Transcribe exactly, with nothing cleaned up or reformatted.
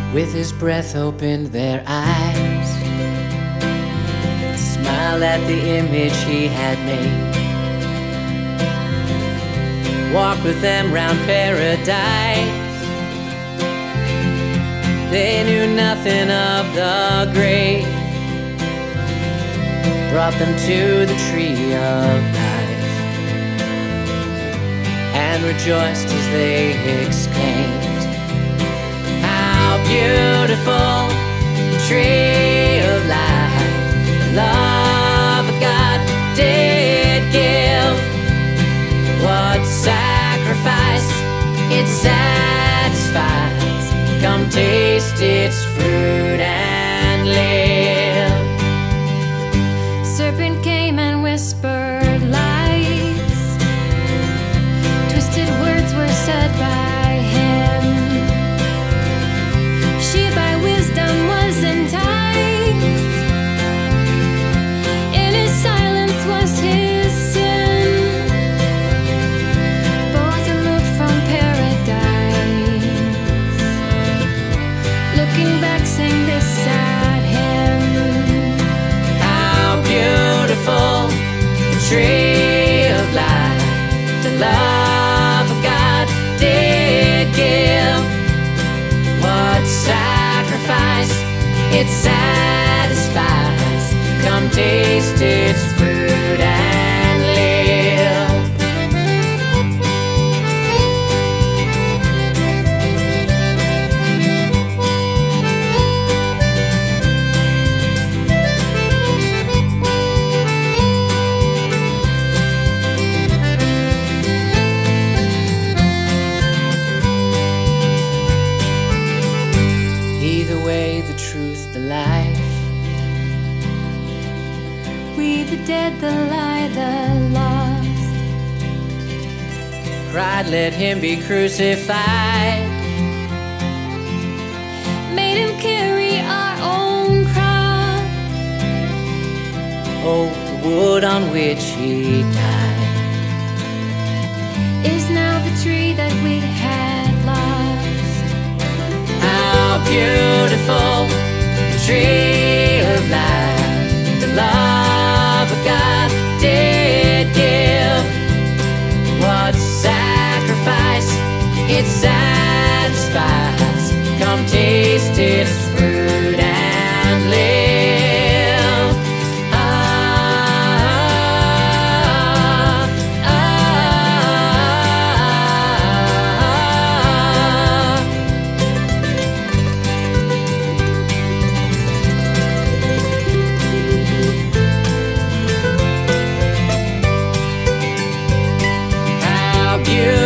With his breath opened their eyes, smiled at the image he had made, walked with them round paradise. They knew nothing of the grave, brought them to the tree of life, and rejoiced as they exclaimed, how beautiful the tree of life, love God did give. What sacrifice it satisfies. Come taste its fruit and live. Serpent came and whispered lies. Twisted words were said by him. She by wisdom was enticed. In his silence was his sin. Both removed from paradise. Looking back, sang this sad hymn. How beautiful the tree of life, the love of God did give. What sacrifice it satisfies. Come taste its fruit and live. Either way, the truth, the life. We the dead, the lie, the lost. Cried, let him be crucified. Made him carry our own cross. Oh, the wood on which he died Is now the tree that we had lost. how beautiful the tree of life, the love of God did give. What sacrifice it satisfies. Come taste its fruit and live. Ah, ah, ah. How beautiful